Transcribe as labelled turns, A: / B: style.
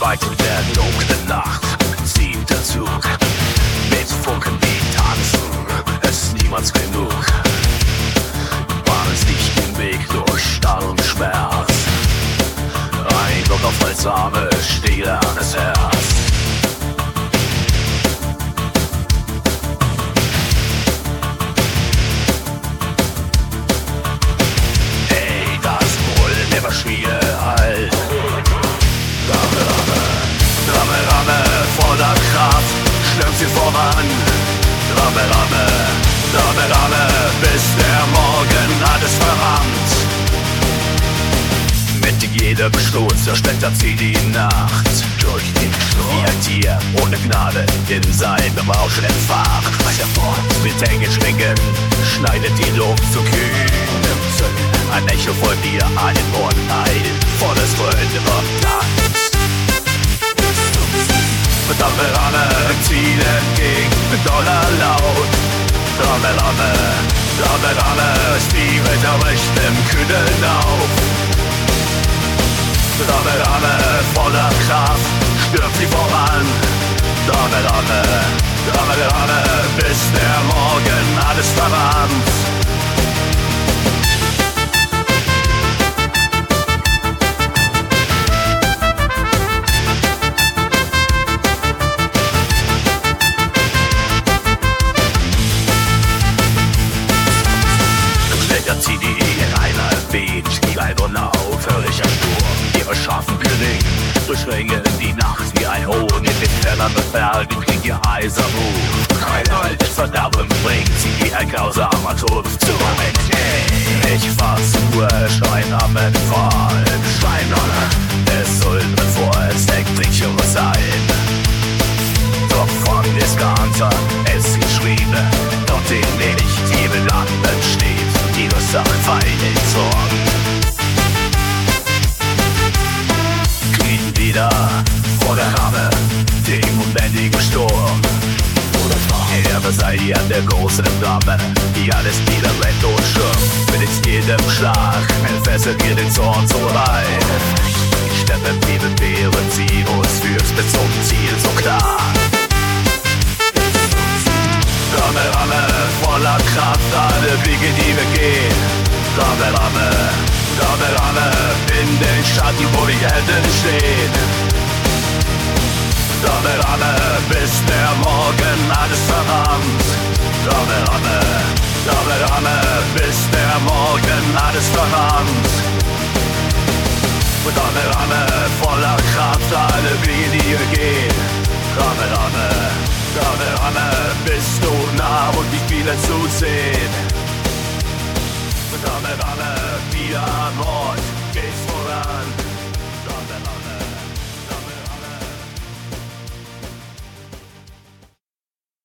A: weit in der dunklen Nacht zieht der Zug mit Funken wie tanzen, es ist niemals genug. Bahn ist nicht den Weg durch Stall und Schmerz, ein Block auf heilsame, stählernes Herz. Ey, das Brüllen der Maschine halt. Ramme, Ramme, Ramme, Ramme, voller Kraft, stürmt sie voran. Ramme, Ramme, Ramme, Ramme, bis der Morgen alles verrammt. Mit jedem Stoß zerschmettert sie die Nacht durch den Sturm. Wie ein Tier ohne Gnade in seinem Rauschen entfacht. Weiter fort mit engen Schwingen schneidet die Luft zu kühn. Ein Echo von dir, einen Ohren ein volles Grün übertanzt. Ramme, Ramme, Ziel entgegen mit doller Laut. Ramme, Ramme, Ramme, Ramme, Spiegel erwischt im Kühlen auf. Ramme, Ramme, voller Kraft, stürmt sie voran. Ramme, Ramme, Ramme, Ramme, bis der Morgen alles verrammt. Sie die reiner Beat, wie ein unaufhörlicher Sturm. Ihre scharfen Klingen durchringen die Nacht wie ein Hohn. In den fernen Bergen klingt ihr heiser Ruf. Kein altes Verderben bringt sie wie ein grausamer Tod zu. Ich versuche Stein am Entfall. Steinrolle, es soll bevor es elektrisch sein. Doch von Discounter es geschrieben, dort in Licht die Landen steht. Die Ursache fein in Sorgen. Kriegen wieder vor der Ramme den unbändigen Sturm. Ehre sei dir der großen Flamme, die alles wieder brennt und schirmt. Mit jedem Schlag entfesselt ihr den Zorn so rein. Die Steppe blieben Beeren, sie uns fürs bis zum Ziel so klar. Ramme, Ramme, voller Kraft, alle Wege, die wir gehen. Ramme, Ramme, Ramme, Ramme, in den Schatten, wo die Helden stehen. Ramme, Ramme, bis der Morgen alles verrammt. Ramme, Ramme, Ramme, Ramme, bis der Morgen alles verrammt. Ramme, Ramme, voller Kraft, alle Wege, die wir gehen. Ramme, Ramme, Ramme, Ramme, bist du nah und nicht viele zu sehen. Ramme, Ramme, wieder am Ort.